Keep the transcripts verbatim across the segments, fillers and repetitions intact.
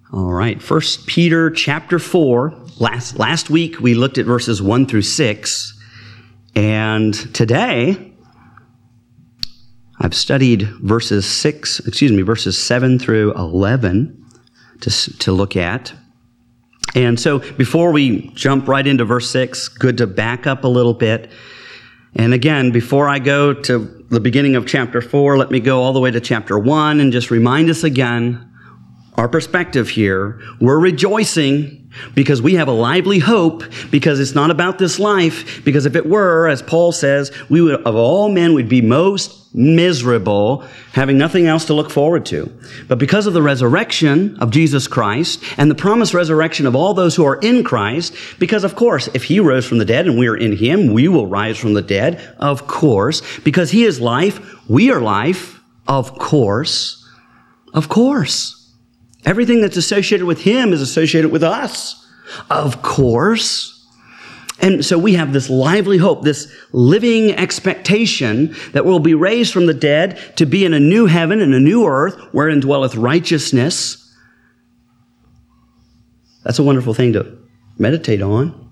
All right, First Peter chapter four. Last, last week we looked at verses one through six, and today I've studied verses six, excuse me, verses seven through eleven to, to look at. And so before we jump right into verse six, good to back up a little bit. And again, before I go to the beginning of chapter four, let me go all the way to chapter one and just remind us again our perspective here. We're rejoicing because we have a lively hope, because it's not about this life. Because if it were, as Paul says, we would, of all men, would be most miserable, having nothing else to look forward to. But because of the resurrection of Jesus Christ and the promised resurrection of all those who are in Christ, because of course, if he rose from the dead and we are in him, we will rise from the dead, of course. Because he is life, we are life, of course, of course. Everything that's associated with him is associated with us, of course. And so we have this lively hope, this living expectation that we'll be raised from the dead to be in a new heaven and a new earth wherein dwelleth righteousness. That's a wonderful thing to meditate on.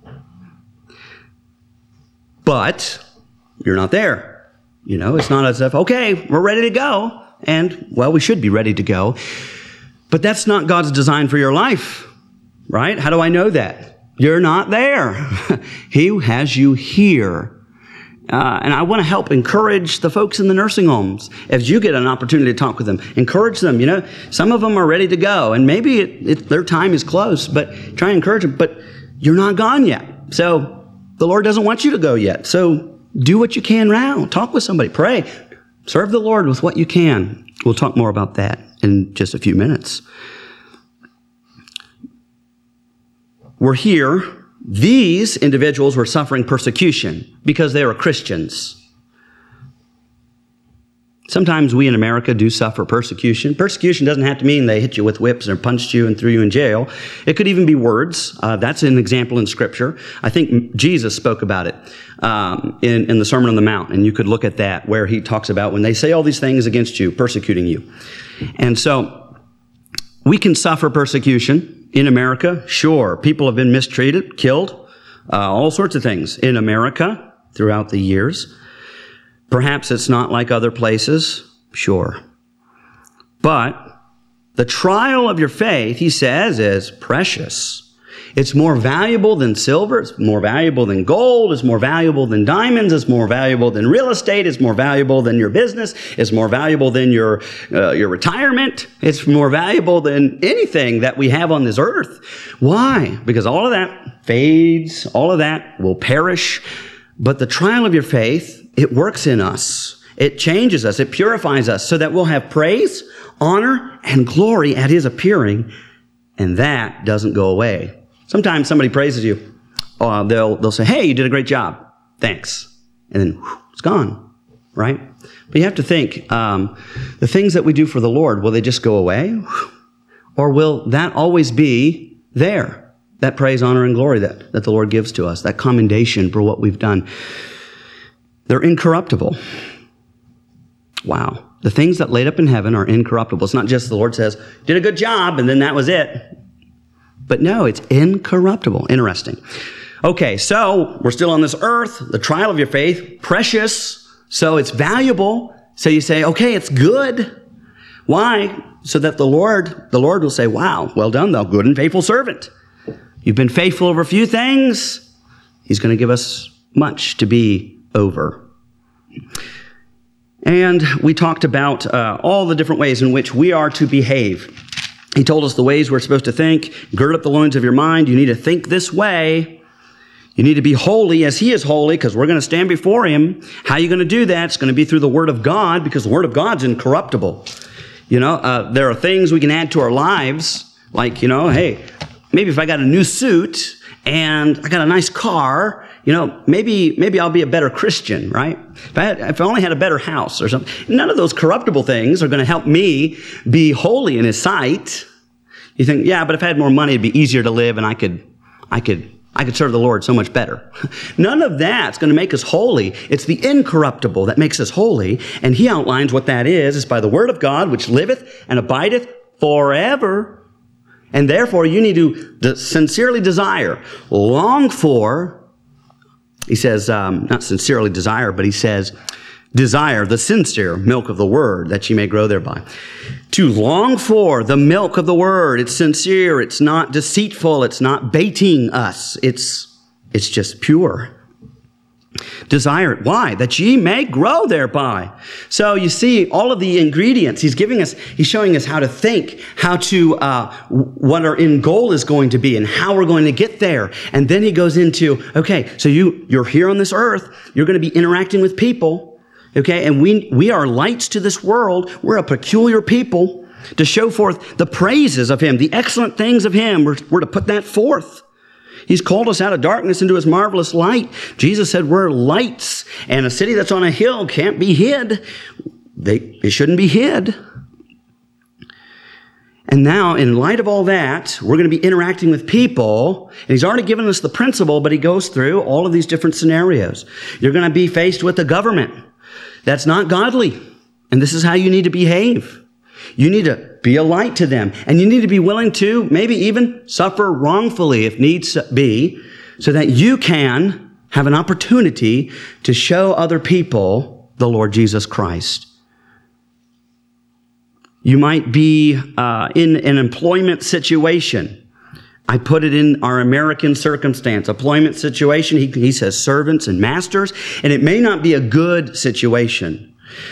But you're not there. You know, it's not as if, okay, we're ready to go. And, well, we should be ready to go. But that's not God's design for your life, right? How do I know that? You're not there. He has you here. Uh, and I want to help encourage the folks in the nursing homes. As you get an opportunity to talk with them, encourage them. You know, some of them are ready to go, and maybe it, it, their time is close, but try and encourage them. But you're not gone yet. So the Lord doesn't want you to go yet. So do what you can now. Talk with somebody. Pray. Serve the Lord with what you can. We'll talk more about that in just a few minutes. We're here. These individuals were suffering persecution because they were Christians. Sometimes we in America do suffer persecution. Persecution doesn't have to mean they hit you with whips or punched you and threw you in jail. It could even be words. Uh, that's an example in Scripture. I think Jesus spoke about it um, in, in the Sermon on the Mount, and you could look at that where he talks about when they say all these things against you, persecuting you. And so we can suffer persecution in America. Sure, people have been mistreated, killed, uh, all sorts of things in America throughout the years. Perhaps it's not like other places, sure. But the trial of your faith, he says, is precious. It's more valuable than silver. It's more valuable than gold. It's more valuable than diamonds. It's more valuable than real estate. It's more valuable than your business. It's more valuable than your uh, your retirement. It's more valuable than anything that we have on this earth. Why? Because all of that fades. All of that will perish. But the trial of your faith, it works in us. It changes us. It purifies us so that we'll have praise, honor, and glory at his appearing. And that doesn't go away. Sometimes somebody praises you. Uh, they'll, they'll say, hey, you did a great job. Thanks. And then whew, it's gone, right? But you have to think, um, the things that we do for the Lord, will they just go away? Or will that always be there? That praise, honor, and glory that, that the Lord gives to us, that commendation for what we've done. They're incorruptible. Wow. The things that laid up in heaven are incorruptible. It's not just the Lord says, did a good job, and then that was it. But no, it's incorruptible. Interesting. Okay, so we're still on this earth. The trial of your faith, precious. So it's valuable. So you say, okay, it's good. Why? So that the Lord, the Lord will say, wow, well done, thou good and faithful servant. You've been faithful over a few things. He's going to give us much to be over. And we talked about uh, all the different ways in which we are to behave. He told us the ways we're supposed to think. Gird up the loins of your mind. You need to think this way. You need to be holy as he is holy, because we're going to stand before him. How are you going to do that? It's going to be through the Word of God, because the Word of God's incorruptible. You know, uh, there are things we can add to our lives, like, you know, hey, maybe if I got a new suit and I got a nice car, you know, maybe maybe I'll be a better Christian, right? If I, had, if I only had a better house or something. None of those corruptible things are going to help me be holy in his sight. You think, yeah, but if I had more money, it'd be easier to live, and I could, I could, I could serve the Lord so much better. None of that's going to make us holy. It's the incorruptible that makes us holy, and he outlines what that is. It's by the Word of God, which liveth and abideth forever. And therefore, you need to de- sincerely desire, long for, he says, um, not sincerely desire, but he says, desire the sincere milk of the word, that ye may grow thereby. To long for the milk of the word. It's sincere. It's not deceitful. It's not baiting us. It's, it's just pure. Desire it. Why? That ye may grow thereby. So you see all of the ingredients. He's giving us, he's showing us how to think, how to, uh, what our end goal is going to be and how we're going to get there. And then he goes into, okay, so you, you're here on this earth. You're going to be interacting with people. Okay. And we, we are lights to this world. We're a peculiar people to show forth the praises of him, the excellent things of him. We're, we're to put that forth. He's called us out of darkness into his marvelous light. Jesus said we're lights, and a city that's on a hill can't be hid. They, it shouldn't be hid. And now, in light of all that, we're going to be interacting with people. And he's already given us the principle, but he goes through all of these different scenarios. You're going to be faced with a government that's not godly, and this is how you need to behave. You need to be a light to them, and you need to be willing to maybe even suffer wrongfully if needs be, so that you can have an opportunity to show other people the Lord Jesus Christ. You might be uh, in an employment situation. I put it in our American circumstance, employment situation. He, he says servants and masters, and it may not be a good situation.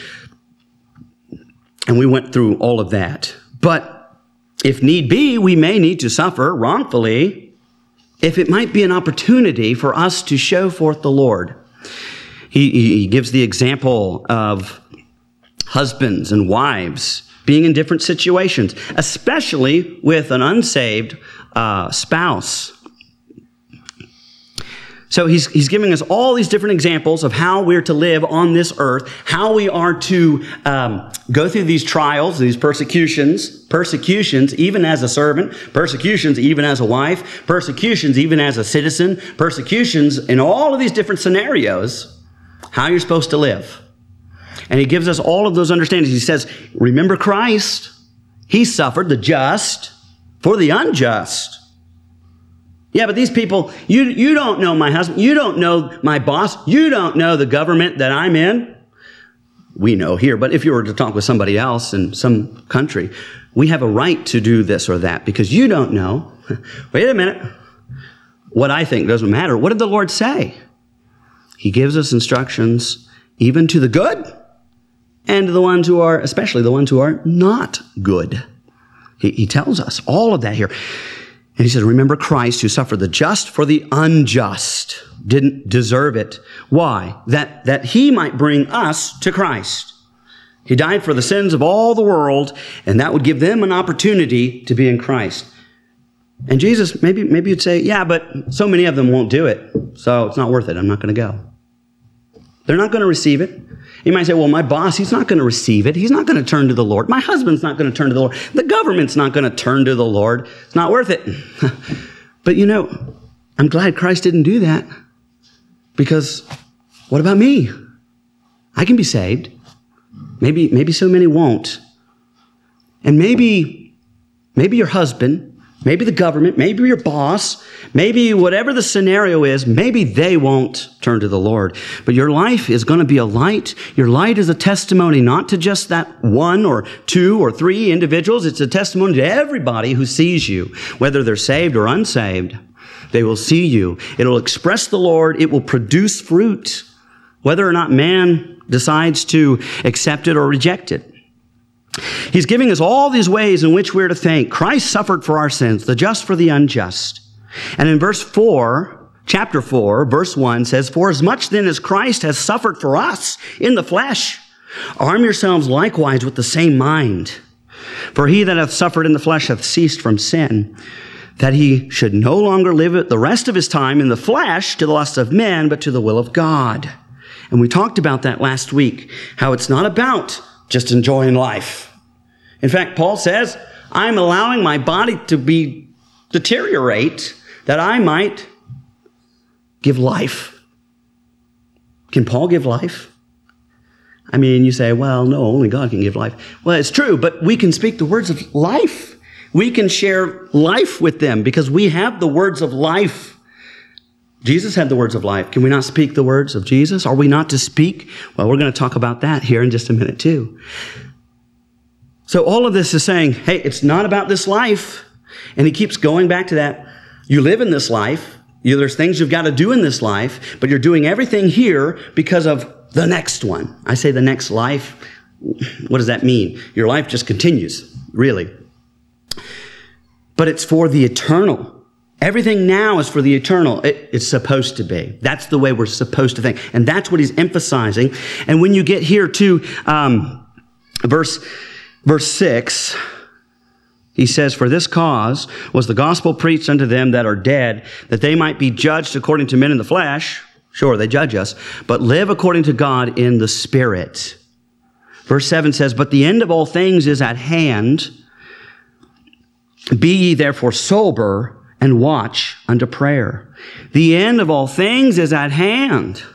And we went through all of that. But if need be, we may need to suffer wrongfully if it might be an opportunity for us to show forth the Lord. He, he gives the example of husbands and wives being in different situations, especially with an unsaved uh, spouse. So he's, he's giving us all these different examples of how we're to live on this earth, how we are to um, go through these trials, these persecutions, persecutions even as a servant, persecutions even as a wife, persecutions even as a citizen, persecutions in all of these different scenarios, how you're supposed to live. And he gives us all of those understandings. He says, remember Christ. He suffered the just for the unjust. Yeah, but these people, you, you don't know my husband. You don't know my boss. You don't know the government that I'm in. We know here, but if you were to talk with somebody else in some country, we have a right to do this or that because you don't know. Wait a minute. What I think doesn't matter. What did the Lord say? He gives us instructions even to the good and to the ones who are, especially the ones who are not good. He, he tells us all of that here. And he says, remember Christ who suffered the just for the unjust, didn't deserve it. Why? That, that he might bring us to Christ. He died for the sins of all the world, and that would give them an opportunity to be in Christ. And Jesus, maybe, maybe you'd say, yeah, but so many of them won't do it, so it's not worth it. I'm not going to go. They're not going to receive it. You might say, well, my boss, he's not going to receive it. He's not going to turn to the Lord. My husband's not going to turn to the Lord. The government's not going to turn to the Lord. It's not worth it. But you know, I'm glad Christ didn't do that. Because what about me? I can be saved. Maybe, maybe so many won't. And maybe, maybe your husband, maybe the government, maybe your boss, maybe whatever the scenario is, maybe they won't turn to the Lord. But your life is going to be a light. Your light is a testimony not to just that one or two or three individuals. It's a testimony to everybody who sees you, whether they're saved or unsaved. They will see you. It'll express the Lord. It will produce fruit, whether or not man decides to accept it or reject it. He's giving us all these ways in which we're to think. Christ suffered for our sins, the just for the unjust. And in verse four, chapter four, verse one says, for as much then as Christ has suffered for us in the flesh, arm yourselves likewise with the same mind. For he that hath suffered in the flesh hath ceased from sin, that he should no longer live the rest of his time in the flesh to the lust of men, but to the will of God. And we talked about that last week, how it's not about just enjoying life. In fact, Paul says, I'm allowing my body to be deteriorate that I might give life. Can Paul give life? I mean, you say, well, no, only God can give life. Well, it's true, but we can speak the words of life. We can share life with them because we have the words of life. Jesus had the words of life. Can we not speak the words of Jesus? Are we not to speak? Well, we're going to talk about that here in just a minute too. So all of this is saying, hey, it's not about this life. And he keeps going back to that. You live in this life. You, there's things you've got to do in this life, but you're doing everything here because of the next one. I say the next life. What does that mean? Your life just continues, really. But it's for the eternal. Everything now is for the eternal. It, it's supposed to be. That's the way we're supposed to think. And that's what he's emphasizing. And when you get here to um, verse, verse six, he says, for this cause was the gospel preached unto them that are dead, that they might be judged according to men in the flesh. Sure, they judge us, but live according to God in the Spirit. Verse seven says, but the end of all things is at hand. Be ye therefore sober and watch unto prayer. The end of all things is at hand.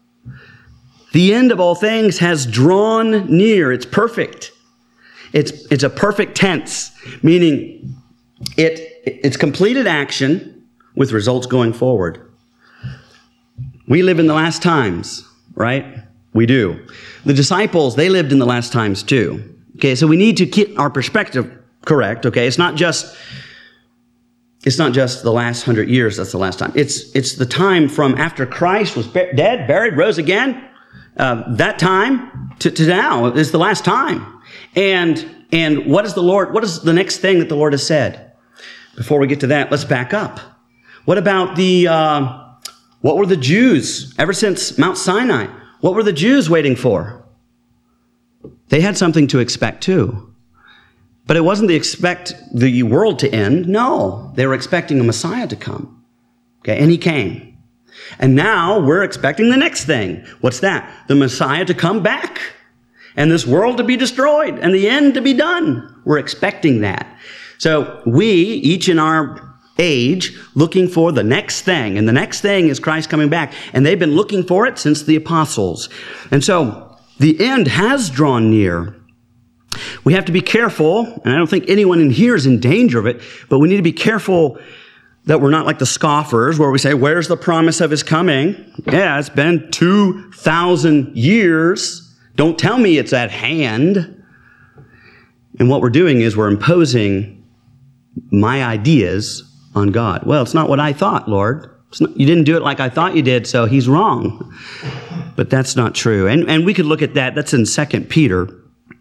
The end of all things has drawn near. It's perfect. It's, it's a perfect tense, meaning it, it's completed action with results going forward. We live in the last times, right? We do. The disciples, they lived in the last times too. Okay, so we need to keep our perspective correct, okay? It's not just it's not just the last hundred years that's the last time. It's it's the time from after Christ was be- dead, buried, rose again. Uh, that time to, to now is the last time. And and what is the Lord? What is the next thing that the Lord has said? Before we get to that, let's back up. What about the uh, what were the Jews ever since Mount Sinai? What were the Jews waiting for? They had something to expect too. But it wasn't the expect the world to end. No, they were expecting a Messiah to come. Okay, and he came. And now we're expecting the next thing. What's that? The Messiah to come back. And this world to be destroyed. And the end to be done. We're expecting that. So we, each in our age, looking for the next thing. And the next thing is Christ coming back. And they've been looking for it since the apostles. And so the end has drawn near. We have to be careful, and I don't think anyone in here is in danger of it, but we need to be careful that we're not like the scoffers where we say, where's the promise of his coming? Yeah, it's been two thousand years. Don't tell me it's at hand. And what we're doing is we're imposing my ideas on God. Well, it's not what I thought, Lord. It's not, you didn't do it like I thought you did, so he's wrong. But that's not true. And, and we could look at that. That's in Second Peter.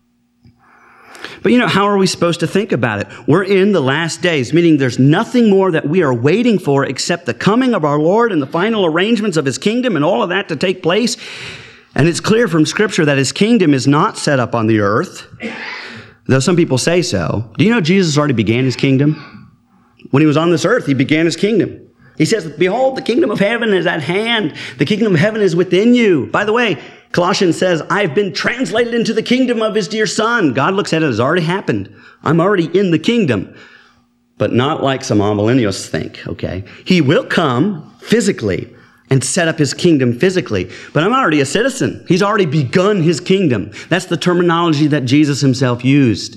But you know, how are we supposed to think about it? We're in the last days, meaning there's nothing more that we are waiting for except the coming of our Lord and the final arrangements of his kingdom and all of that to take place. And it's clear from Scripture that his kingdom is not set up on the earth, though some people say so. Do you know Jesus already began his kingdom? When he was on this earth, he began his kingdom. He says, behold, the kingdom of heaven is at hand. The kingdom of heaven is within you. By the way, Colossians says, I've been translated into the kingdom of his dear son. God looks at it as already happened. I'm already in the kingdom. But not like some amillennialists think, okay? He will come physically and set up his kingdom physically. But I'm already a citizen. He's already begun his kingdom. That's the terminology that Jesus himself used.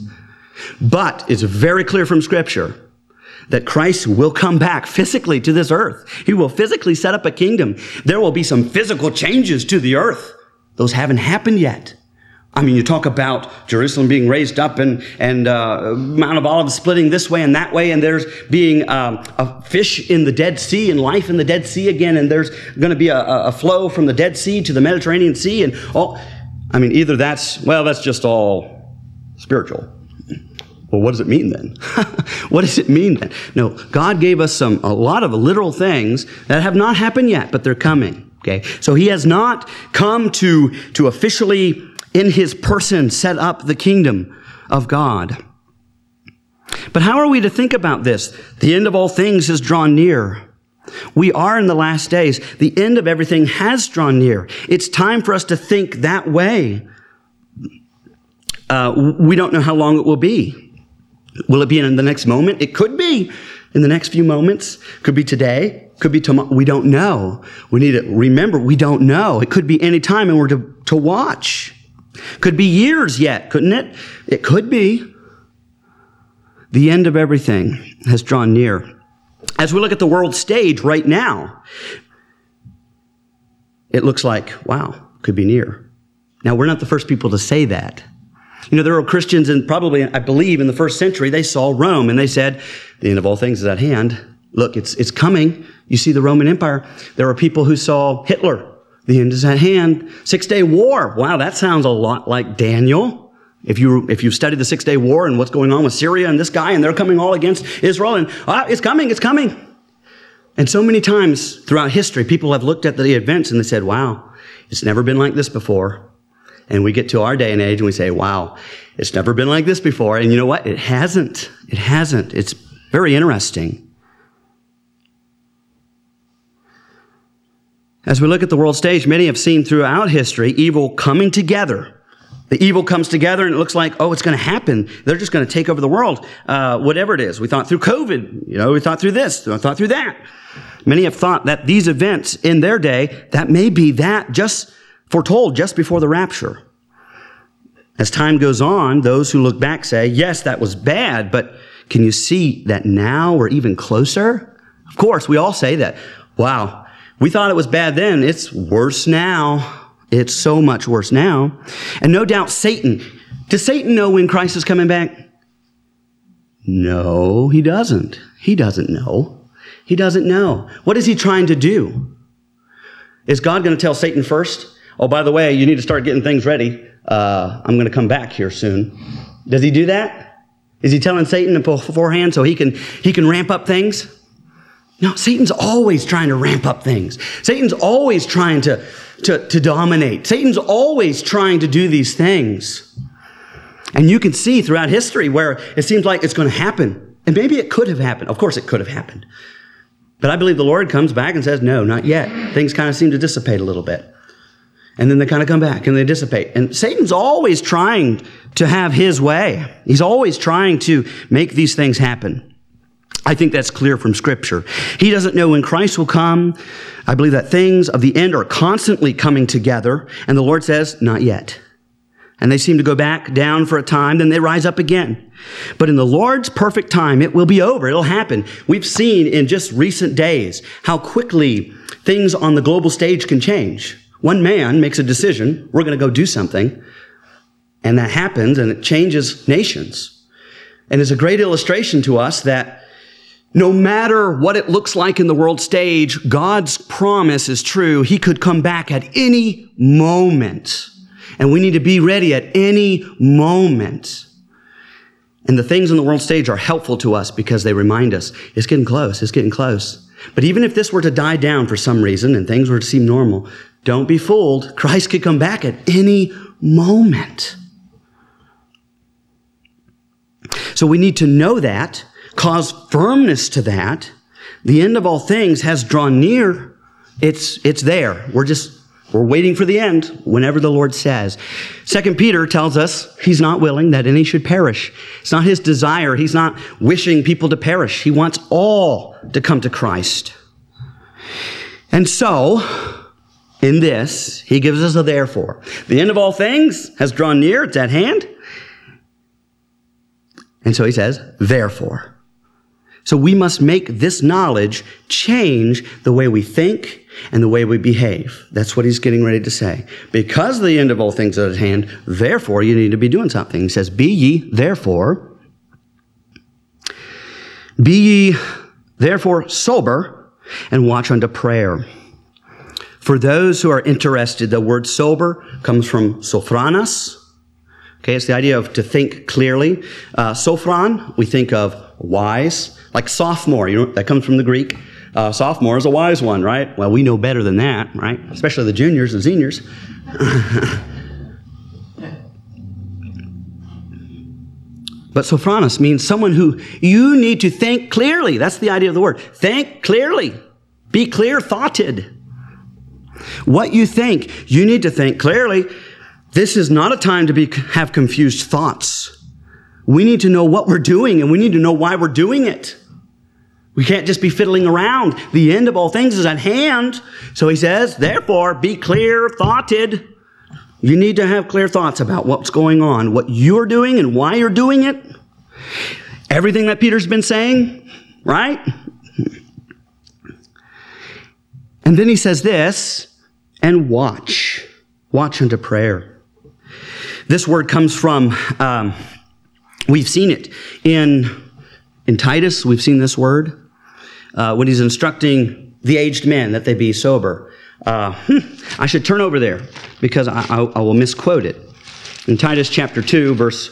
But it's very clear from Scripture that Christ will come back physically to this earth. He will physically set up a kingdom. There will be some physical changes to the earth. Those haven't happened yet. I mean, you talk about Jerusalem being raised up and, and uh, Mount of Olives splitting this way and that way, and there's being um, a fish in the Dead Sea and life in the Dead Sea again, and there's going to be a, a flow from the Dead Sea to the Mediterranean Sea, and all. I mean, either that's, well, that's just all spiritual. Well, what does it mean then? What does it mean then? No, God gave us some a lot of literal things that have not happened yet, but they're coming. Okay, so he has not come to, to officially, in his person, set up the kingdom of God. But how are we to think about this? The end of all things has drawn near. We are in the last days. The end of everything has drawn near. It's time for us to think that way. Uh, we don't know how long it will be. Will it be in the next moment? It could be in the next few moments. Could be today. Could be tomorrow. We don't know. We need to remember, we don't know. It could be any time, and we're to, to watch. Could be years yet, couldn't it? It could be. The end of everything has drawn near. As we look at the world stage right now, it looks like, wow, could be near. Now, we're not the first people to say that. You know, there were Christians, and probably, I believe, in the first century, they saw Rome, and they said, the end of all things is at hand. Look, it's it's coming. You see the Roman Empire. There were people who saw Hitler. The end is at hand. Six-Day War. Wow, that sounds a lot like Daniel. If you if you study the Six-Day War and what's going on with Syria and this guy, and they're coming all against Israel, and ah, it's coming, it's coming. And so many times throughout history, people have looked at the events and they said, wow, it's never been like this before. And we get to our day and age and we say, wow, it's never been like this before. And you know what? It hasn't. It hasn't. It's very interesting. As we look at the world stage, many have seen throughout history evil coming together. The evil comes together and it looks like, oh, it's going to happen. They're just going to take over the world. Uh, whatever it is. We thought through COVID. You know, we thought through this. We thought through that. Many have thought that these events in their day, that may be that just foretold just before the rapture. As time goes on, those who look back say, yes, that was bad, but can you see that now we're even closer? Of course, we all say that. Wow, we thought it was bad then. It's worse now. It's so much worse now. And no doubt Satan, does Satan know when Christ is coming back? No, he doesn't. He doesn't know. He doesn't know. What is he trying to do? Is God going to tell Satan first? Oh, by the way, you need to start getting things ready. Uh, I'm going to come back here soon. Does he do that? Is he telling Satan beforehand so he can he can ramp up things? No, Satan's always trying to ramp up things. Satan's always trying to, to, to dominate. Satan's always trying to do these things. And you can see throughout history where it seems like it's going to happen. And maybe it could have happened. Of course it could have happened. But I believe the Lord comes back and says, no, not yet. Things kind of seem to dissipate a little bit. And then they kind of come back and they dissipate. And Satan's always trying to have his way. He's always trying to make these things happen. I think that's clear from Scripture. He doesn't know when Christ will come. I believe that things of the end are constantly coming together. And the Lord says, not yet. And they seem to go back down for a time, then they rise up again. But in the Lord's perfect time, it will be over. It'll happen. We've seen in just recent days how quickly things on the global stage can change. One man makes a decision, we're going to go do something, and that happens, and it changes nations. And it's a great illustration to us that no matter what it looks like in the world stage, God's promise is true. He could come back at any moment. And we need to be ready at any moment. And the things in the world stage are helpful to us because they remind us, it's getting close, it's getting close. But even if this were to die down for some reason and things were to seem normal, don't be fooled. Christ could come back at any moment. So we need to know that, cause firmness to that. The end of all things has drawn near. It's, it's there. We're just, we're waiting for the end whenever the Lord says. Second Peter tells us he's not willing that any should perish. It's not his desire. He's not wishing people to perish. He wants all to come to Christ. And so, in this, he gives us a therefore. The end of all things has drawn near. It's at hand. And so he says, therefore. So we must make this knowledge change the way we think and the way we behave. That's what he's getting ready to say. Because the end of all things is at hand, therefore you need to be doing something. He says, be ye therefore, be ye therefore sober and watch unto prayer. For those who are interested, the word sober comes from sophronos. Okay, it's the idea of to think clearly. Uh, sophron, we think of wise, like sophomore. You know, that comes from the Greek. Uh, sophomore is a wise one, right? Well, we know better than that, right? Especially the juniors and seniors. But sophronos means someone who you need to think clearly. That's the idea of the word. Think clearly. Be clear-thoughted. What you think, you need to think clearly. This is not a time to be have confused thoughts. We need to know what we're doing, and we need to know why we're doing it. We can't just be fiddling around. The end of all things is at hand. So he says, therefore, be clear-thoughted. You need to have clear thoughts about what's going on, what you're doing and why you're doing it. everything that Peter's been saying, right? And then he says this, and watch. Watch unto prayer. This word comes from, um, we've seen it in, in Titus. We've seen this word uh, when he's instructing the aged men that they be sober. Uh, I should turn over there because I, I, I will misquote it. In Titus chapter two, verse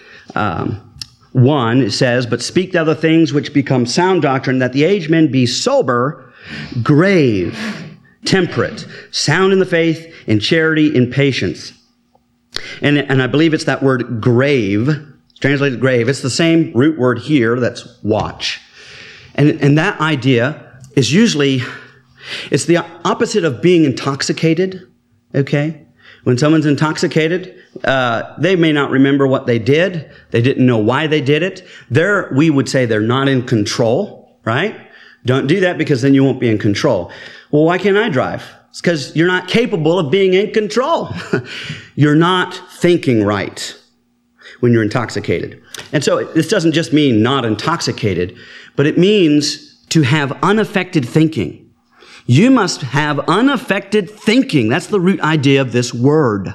um, one, it says, "But speak thou the things which become sound doctrine, that the aged men be sober, grave, temperate, sound in the faith, in charity, in patience." And, and I believe it's that word grave, it's translated grave. It's the same root word here, that's watch. And, and that idea is usually, it's the opposite of being intoxicated, okay? When someone's intoxicated, uh, they may not remember what they did. They didn't know why they did it. They're, we would say they're not in control, right? Don't do that because then you won't be in control. Well, why can't I drive? It's because you're not capable of being in control. You're not thinking right when you're intoxicated. And so this doesn't just mean not intoxicated, but it means to have unaffected thinking. You must have unaffected thinking. That's the root idea of this word.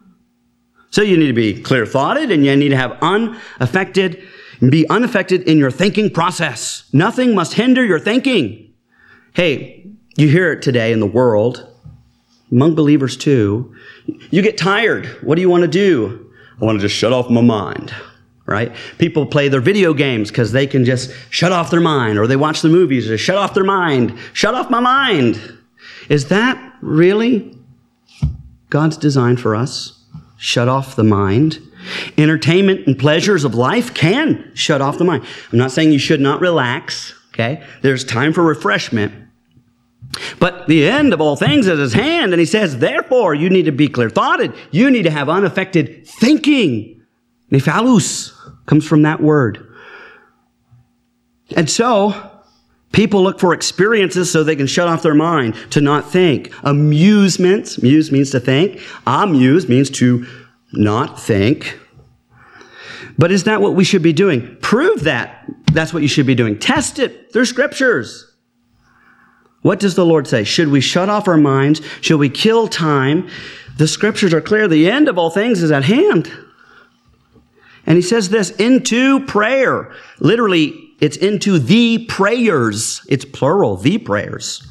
So you need to be clear-thoughted and you need to have unaffected, be unaffected in your thinking process. Nothing must hinder your thinking. Hey, you hear it today in the world, among believers too. You get tired. What do you want to do? I want to just shut off my mind, right? People play their video games because they can just shut off their mind, or they watch the movies or shut off their mind. Shut off my mind. Is that really God's design for us? Shut off the mind. Entertainment and pleasures of life can shut off the mind. I'm not saying you should not relax, okay? There's time for refreshment. But the end of all things is his hand, and he says, therefore, you need to be clear-thoughted. You need to have unaffected thinking. Nephalus comes from that word. And so, people look for experiences so they can shut off their mind, to not think. Amusements, muse means to think. Amuse means to not think. But is that what we should be doing? Prove that. That's what you should be doing. Test it through scriptures. What does the Lord say? Should we shut off our minds? Should we kill time? The scriptures are clear. The end of all things is at hand. And he says this, into prayer. Literally, it's into the prayers. It's plural, the prayers.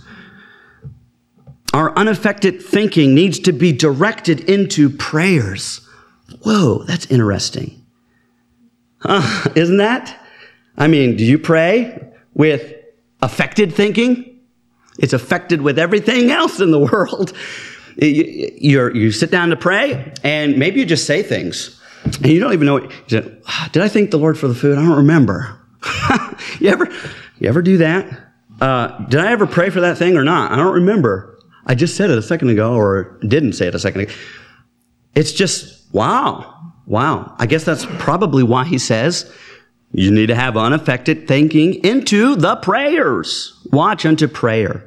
Our unaffected thinking needs to be directed into prayers. Whoa, that's interesting. Huh, isn't that? I mean, do you pray with affected thinking? It's affected with everything else in the world. You, you're, you sit down to pray, and maybe you just say things, and you don't even know. What, you say, did I thank the Lord for the food? I don't remember. you ever, you ever do that? Uh, did I ever pray for that thing or not? I don't remember. I just said it a second ago, or didn't say it a second ago. It's just, wow, wow. I guess that's probably why he says, you need to have unaffected thinking into the prayers. Watch unto prayer.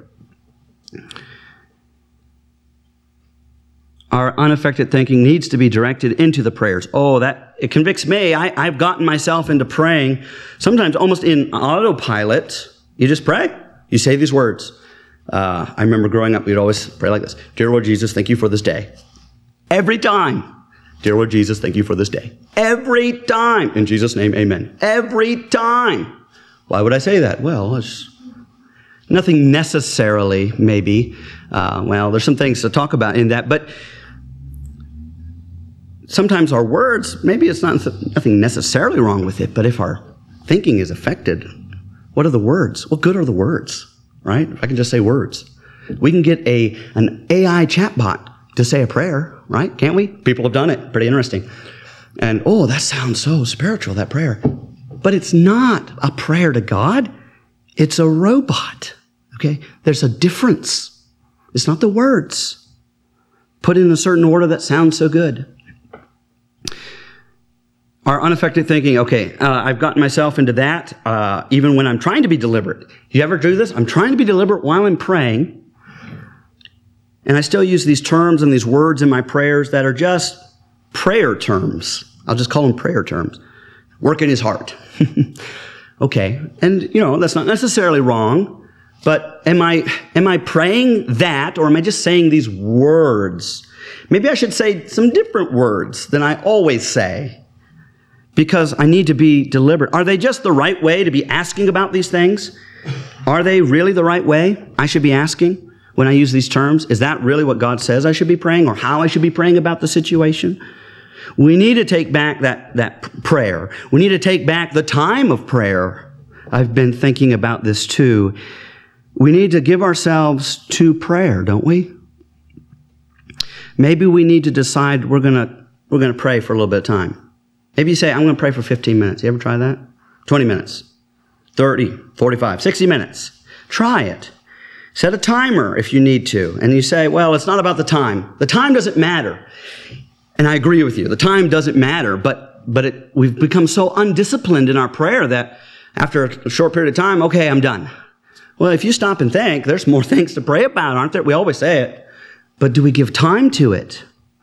Our unaffected thinking needs to be directed into the prayers. Oh, that, it convicts me. I, I've gotten myself into praying, sometimes almost in autopilot. You just pray. You say these words. Uh, I remember growing up, we'd always pray like this. Dear Lord Jesus, thank you for this day. Every time. Dear Lord Jesus, thank you for this day. Every time. In Jesus' name, amen. Every time. Why would I say that? Well, it's nothing necessarily, maybe. Uh, well, there's some things to talk about in that, but sometimes our words, maybe it's not nothing necessarily wrong with it, but if our thinking is affected, what are the words? What good are the words, right? If I can just say words. We can get a an A I chatbot to say a prayer, right? Can't we? People have done it. Pretty interesting. And, oh, that sounds so spiritual, that prayer. But it's not a prayer to God. It's a robot, okay? There's a difference. It's not the words put in a certain order that sounds so good. Our unaffected thinking, okay, uh, I've gotten myself into that, uh, even when I'm trying to be deliberate. You ever do this? I'm trying to be deliberate while I'm praying, and I still use these terms and these words in my prayers that are just prayer terms. I'll just call them prayer terms. work in his heart. Okay, and you know, that's not necessarily wrong, but am I am I praying that, or am I just saying these words? Maybe I should say some different words than I always say, because I need to be deliberate. Are they just the right way to be asking about these things? Are they really the right way I should be asking when I use these terms? Is that really what God says I should be praying, or how I should be praying about the situation? We need to take back that, that prayer. We need to take back the time of prayer. I've been thinking about this too. We need to give ourselves to prayer, don't we? Maybe we need to decide we're gonna we're gonna pray for a little bit of time. Maybe you say, I'm gonna pray for fifteen minutes. You ever try that? twenty minutes, thirty, forty-five, sixty minutes. Try it. Set a timer if you need to. And you say, well, it's not about the time. The time doesn't matter. And I agree with you. The time doesn't matter, but but it, we've become so undisciplined in our prayer that after a short period of time, okay, I'm done. Well, if you stop and think, there's more things to pray about, aren't there? We always say it. But do we give time to it?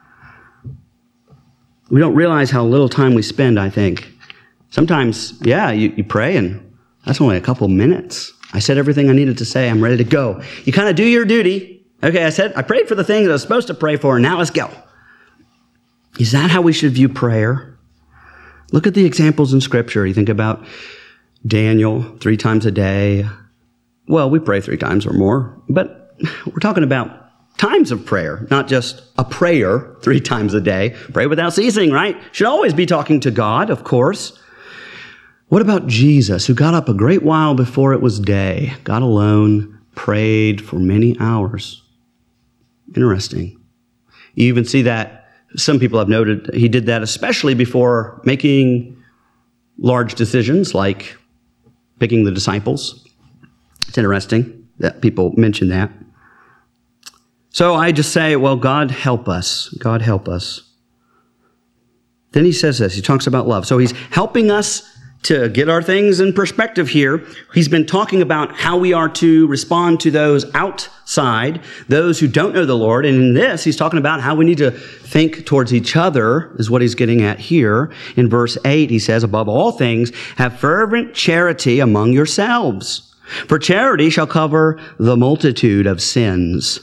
We don't realize how little time we spend, I think. Sometimes, yeah, you, you pray and that's only a couple minutes. I said everything I needed to say. I'm ready to go. You kind of do your duty. Okay, I said, I prayed for the things I was supposed to pray for, and now let's go. Is that how we should view prayer? Look at the examples in Scripture. You think about Daniel, three times a day. Well, we pray three times or more, but we're talking about times of prayer, not just a prayer three times a day. Pray without ceasing, right? Should always be talking to God, of course. What about Jesus, who got up a great while before it was day, got alone, prayed for many hours? Interesting. You even see that some people have noted he did that especially before making large decisions like picking the disciples. It's interesting that people mention that. So I just say, well, God help us. God help us. Then he says this. He talks about love. So he's helping us to get our things in perspective here. He's been talking about how we are to respond to those outside, those who don't know the Lord. And in this, he's talking about how we need to think towards each other, is what he's getting at here. In verse eight, he says, above all things, have fervent charity among yourselves, for charity shall cover the multitude of sins.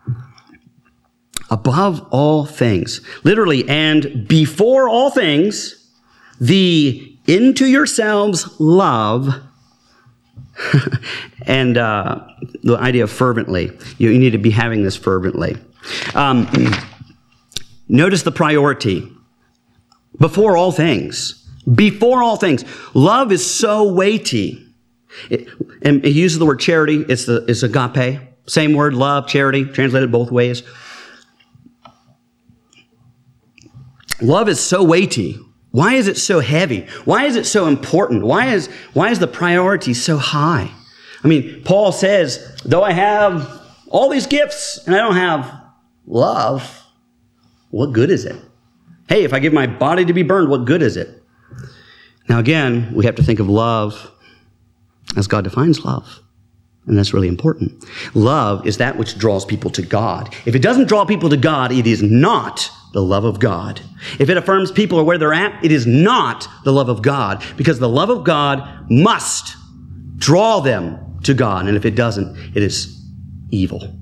Above all things, literally, and before all things, the into yourselves love, and uh, the idea of fervently. You, you need to be having this fervently. Um, notice the priority. Before all things. Before all things. Love is so weighty. It, and he uses the word charity. It's the it's agape. Same word, love, charity, translated both ways. Love is so weighty. Why is it so heavy? Why is it so important? Why is, why is the priority so high? I mean, Paul says, though I have all these gifts and I don't have love, what good is it? Hey, if I give my body to be burned, what good is it? Now again, we have to think of love as God defines love. And that's really important. Love is that which draws people to God. If it doesn't draw people to God, it is not the love of God. If it affirms people are where they're at, it is not the love of God, because the love of God must draw them to God. And if it doesn't, it is evil.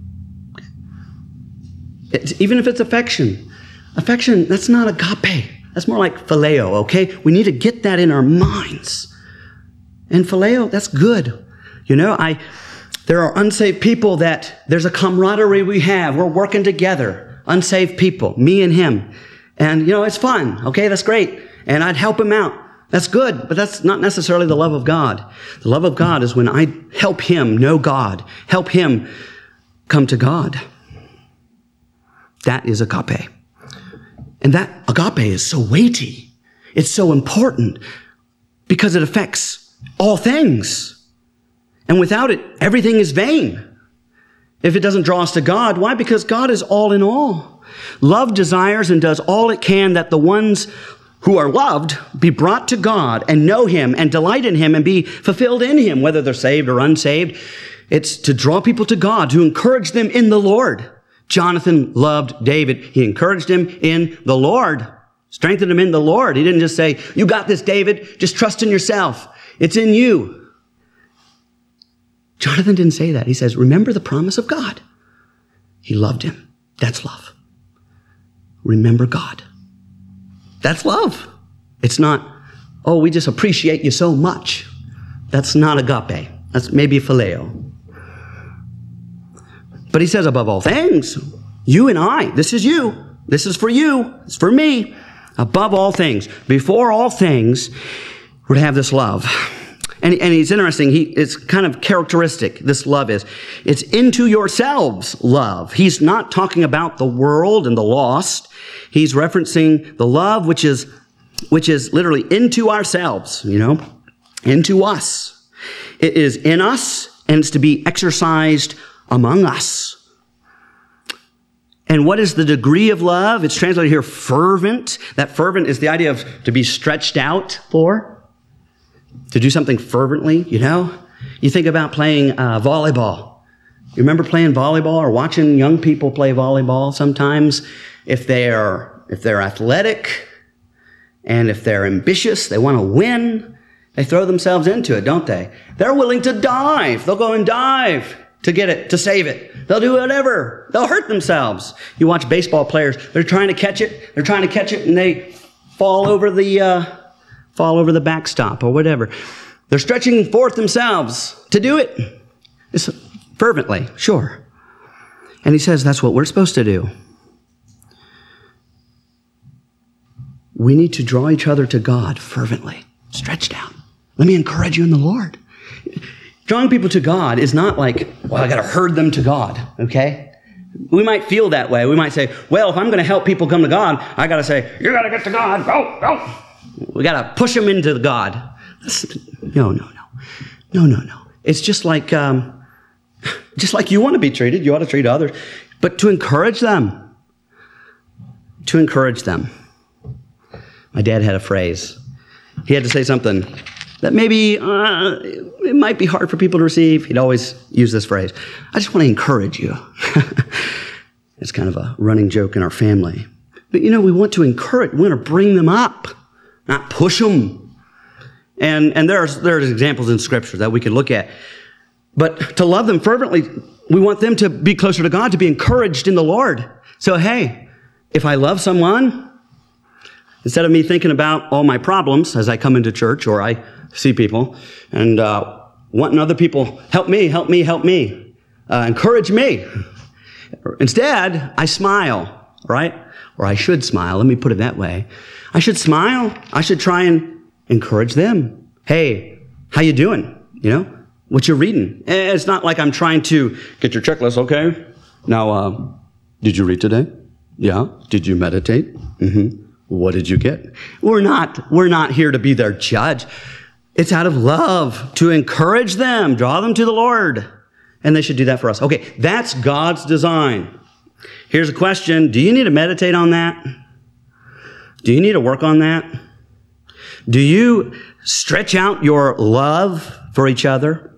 It's, even if it's affection, affection, that's not agape. That's more like phileo, okay? We need to get that in our minds. And phileo, that's good. You know, I, there are unsaved people that there's a camaraderie we have. We're working together. Unsaved people, me and him. And, you know, it's fun. Okay, that's great. And I'd help him out. That's good, but that's not necessarily the love of God. The love of God is when I help him know God, help him come to God. That is agape. And that agape is so weighty. It's so important because it affects all things. And without it, everything is vain. If it doesn't draw us to God, why? Because God is all in all. Love desires and does all it can that the ones who are loved be brought to God and know him and delight in him and be fulfilled in him, whether they're saved or unsaved. It's to draw people to God, to encourage them in the Lord. Jonathan loved David. He encouraged him in the Lord. Strengthen him in the Lord. He didn't just say, you got this, David. Just trust in yourself. It's in you. Jonathan didn't say that. He says, remember the promise of God. He loved him. That's love. Remember God. That's love. It's not, oh, we just appreciate you so much. That's not agape. That's maybe phileo. But he says, above all things, you and I, this is you. This is for you. It's for me. Above all things, before all things, we're to have this love. And, and he's interesting. He, it's kind of characteristic, this love is. It's into yourselves love. He's not talking about the world and the lost. He's referencing the love which is, which is literally into ourselves, you know, into us. It is in us, and it's to be exercised among us. And what is the degree of love? It's translated here fervent. That fervent is the idea of to be stretched out for, to do something fervently, you know? You think about playing uh, volleyball. You remember playing volleyball or watching young people play volleyball sometimes? If they're, if they're athletic and if they're ambitious, they want to win, they throw themselves into it, don't they? They're willing to dive. They'll go and dive to get it, to save it. They'll do whatever. They'll hurt themselves. You watch baseball players, they're trying to catch it, they're trying to catch it, and they fall over the, uh, fall over the backstop or whatever. They're stretching forth themselves to do it. It's fervently, sure. And he says that's what we're supposed to do. We need to draw each other to God fervently, stretched out. Let me encourage you in the Lord. Drawing people to God is not like, well, I got to herd them to God, okay? We might feel that way. We might say, well, if I'm going to help people come to God, I got to say, you got to get to God, go, go. We got to push them into God. That's, no, no, no. No, no, no. It's just like, um, just like you want to be treated, you ought to treat others. But to encourage them. To encourage them. My dad had a phrase. He had to say something that maybe uh, it might be hard for people to receive. He'd always use this phrase. I just want to encourage you. It's kind of a running joke in our family. But, you know, we want to encourage. We want to bring them up, not push them. And and there's there's examples in Scripture that we could look at. But to love them fervently, we want them to be closer to God, to be encouraged in the Lord. So, hey, if I love someone, instead of me thinking about all my problems as I come into church or I see people and uh, wanting other people, help me, help me, help me, uh, encourage me. Instead, I smile, right? Or I should smile. Let me put it that way. I should smile. I should try and encourage them. Hey, how you doing? You know, what you reading? It's not like I'm trying to get your checklist, okay? Now, uh, did you read today? Yeah. Did you meditate? Mm-hmm. What did you get? We're not, we're not here to be their judge. It's out of love to encourage them, draw them to the Lord. And they should do that for us. Okay, that's God's design. Here's a question. Do you need to meditate on that? Do you need to work on that? Do you stretch out your love for each other?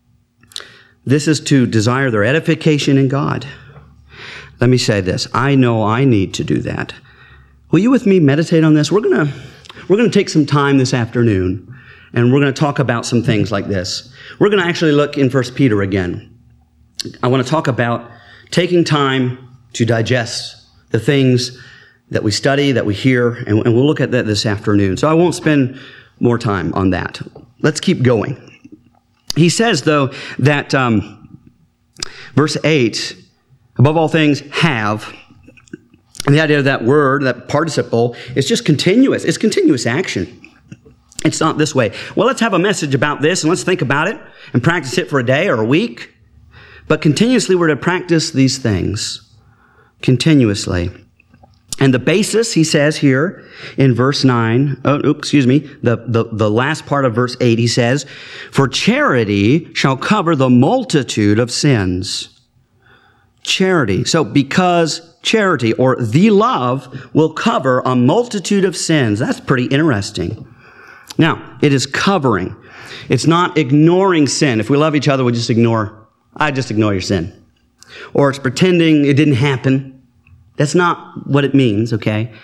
This is to desire their edification in God. Let me say this. I know I need to do that. Will you with me meditate on this? We're going to we're going to take some time this afternoon, and we're going to talk about some things like this. We're going to actually look in First Peter again. I want to talk about taking time to digest the things that we study, that we hear, and, and we'll look at that this afternoon. So I won't spend more time on that. Let's keep going. He says, though, that um, verse eight, above all things, have. And the idea of that word, that participle, is just continuous. It's continuous action. It's not this way. Well, let's have a message about this and let's think about it and practice it for a day or a week. But continuously we're to practice these things. Continuously. And the basis, he says here in verse nine, oh, oops, excuse me, the, the, the last part of verse eight, he says, for charity shall cover the multitude of sins. Charity. So because charity or the love will cover a multitude of sins. That's pretty interesting. Now, it is covering. It's not ignoring sin. If we love each other, we just ignore, I just ignore your sin. Or it's pretending it didn't happen. That's not what it means, okay?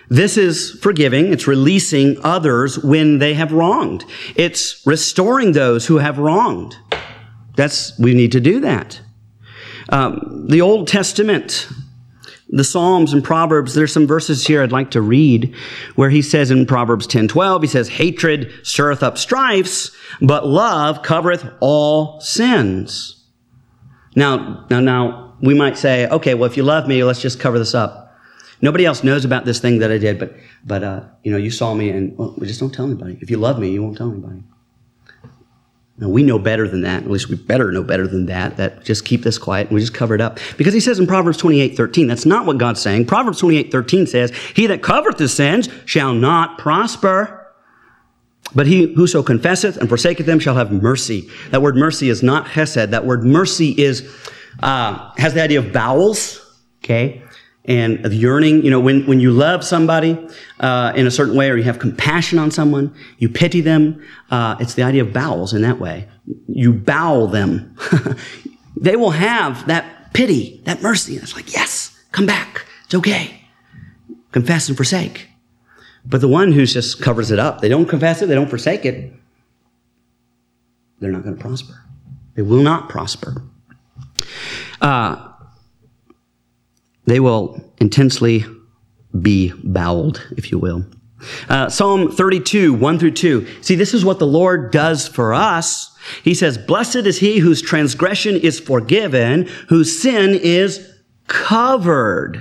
This is forgiving. It's releasing others when they have wronged. It's restoring those who have wronged. That's, we need to do that. Um, the Old Testament, the Psalms and Proverbs, there's some verses here I'd like to read where he says in Proverbs ten twelve, he says, hatred stirreth up strifes, but love covereth all sins. Now, now, now, we might say, okay, well, if you love me, let's just cover this up. Nobody else knows about this thing that I did, but, but uh, you know, you saw me and, well, just don't tell anybody. If you love me, you won't tell anybody. Now, we know better than that. At least we better know better than that, that just keep this quiet and we just cover it up. Because he says in Proverbs twenty-eight thirteen, that's not what God's saying. Proverbs twenty-eight thirteen says, he that covereth his sins shall not prosper, but he whoso confesseth and forsaketh them shall have mercy. That word mercy is not hesed. That word mercy is, uh, has the idea of bowels, okay? And of yearning. You know, when, when you love somebody uh, in a certain way, or you have compassion on someone, you pity them, uh, it's the idea of bowels in that way. You bowel them. They will have that pity, that mercy. And it's like, yes, come back. It's okay. Confess and forsake. But the one who just covers it up, they don't confess it, they don't forsake it, they're not going to prosper. They will not prosper. Uh, They will intensely be bowled, if you will. Uh, Psalm thirty-two, one through two. See, this is what the Lord does for us. He says, blessed is he whose transgression is forgiven, whose sin is covered.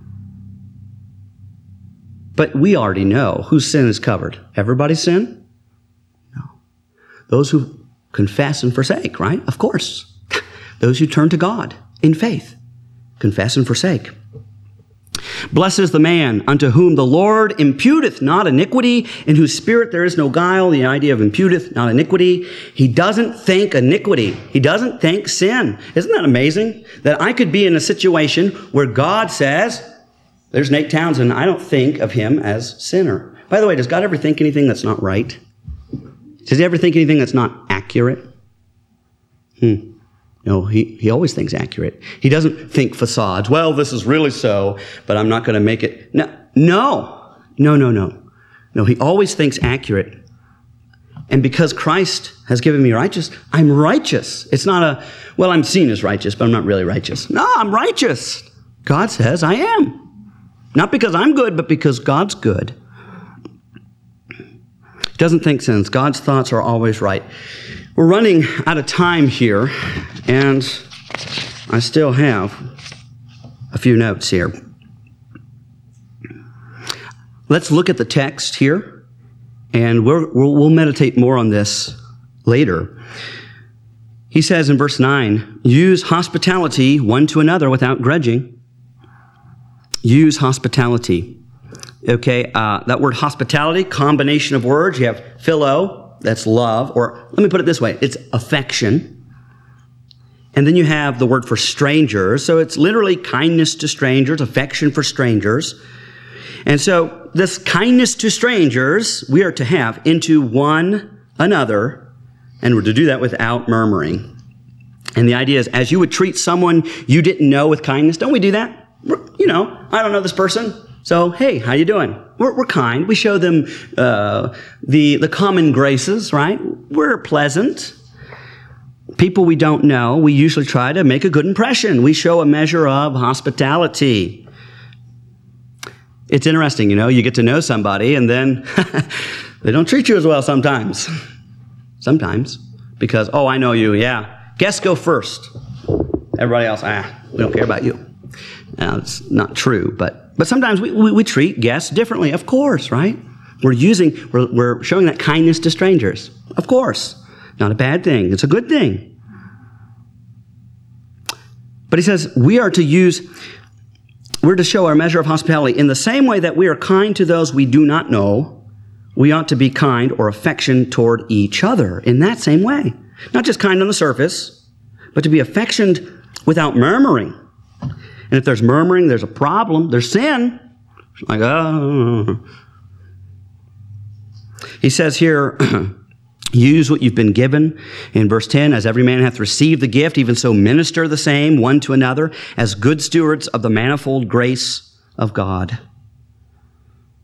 But we already know whose sin is covered. Everybody's sin? No. Those who confess and forsake, right? Of course. Those who turn to God in faith. Confess and forsake. Blessed is the man unto whom the Lord imputeth not iniquity, in whose spirit there is no guile. The idea of imputeth not iniquity. He doesn't think iniquity. He doesn't think sin. Isn't that amazing? That I could be in a situation where God says, there's Nate Townsend, I don't think of him as sinner. By the way, does God ever think anything that's not right? Does he ever think anything that's not accurate? Hmm. No, he, he always thinks accurate. He doesn't think facades. Well, this is really so, but I'm not going to make it. No, no, no, no, no. No, he always thinks accurate. And because Christ has given me righteous, I'm righteous. It's not a, well, I'm seen as righteous, but I'm not really righteous. No, I'm righteous. God says I am. Not because I'm good, but because God's good. He doesn't think sins. God's thoughts are always right. We're running out of time here, and I still have a few notes here. Let's look at the text here, and we're, we'll, we'll meditate more on this later. He says in verse nine, use hospitality one to another without grudging. Use hospitality. Okay, uh, that word hospitality, combination of words. You have philo. That's love, or let me put it this way, it's affection. And then you have the word for strangers, so it's literally kindness to strangers, affection for strangers. And so this kindness to strangers, we are to have into one another, and we're to do that without murmuring. And the idea is, as you would treat someone you didn't know with kindness, don't we do that? We're, you know, I don't know this person, so hey, how you doing? We're, we're kind. We show them uh, the the common graces, right? We're pleasant. People we don't know, we usually try to make a good impression. We show a measure of hospitality. It's interesting, you know, you get to know somebody and then they don't treat you as well sometimes. Sometimes. Because, oh, I know you, yeah. Guests go first. Everybody else, ah, we don't care about you. Now, it's not true, but but sometimes we, we, we treat guests differently, of course, right? We're using, we're, we're showing that kindness to strangers. Of course. Not a bad thing. It's a good thing. But he says, we are to use, we're to show our measure of hospitality in the same way that we are kind to those we do not know. We ought to be kind or affection toward each other in that same way. Not just kind on the surface, but to be affectioned without murmuring. And if there's murmuring, there's a problem, there's sin. It's like, oh. He says here, use what you've been given. In verse ten, as every man hath received the gift, even so minister the same one to another as good stewards of the manifold grace of God.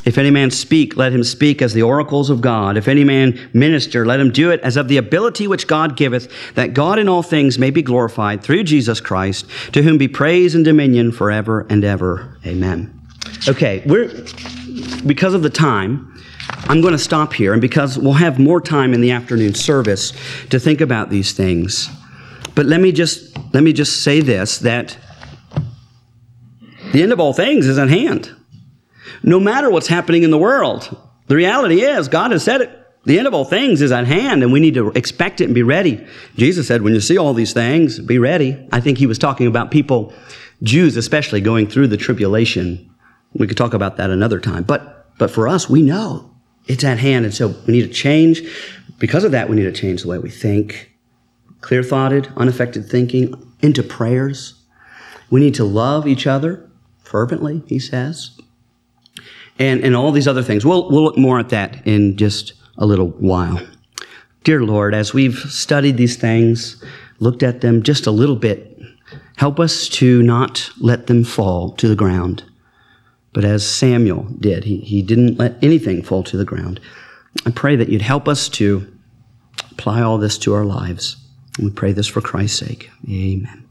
If any man speak, let him speak as the oracles of God. If any man minister, let him do it as of the ability which God giveth, that God in all things may be glorified through Jesus Christ, to whom be praise and dominion forever and ever. Amen. Okay, we're because of the time, I'm going to stop here, and because we'll have more time in the afternoon service to think about these things. But let me just let me just say this, that the end of all things is at hand. No matter what's happening in the world, the reality is, God has said it. The end of all things is at hand, and we need to expect it and be ready. Jesus said, when you see all these things, be ready. I think he was talking about people, Jews especially, going through the tribulation. We could talk about that another time. But, but for us, we know it's at hand, and so we need to change. Because of that, we need to change the way we think. Clear-thoughted, unaffected thinking into prayers. We need to love each other fervently, he says. And, and all these other things. We'll, we'll look more at that in just a little while. Dear Lord, as we've studied these things, looked at them just a little bit, help us to not let them fall to the ground. But as Samuel did, he, he didn't let anything fall to the ground. I pray that you'd help us to apply all this to our lives. And we pray this for Christ's sake. Amen.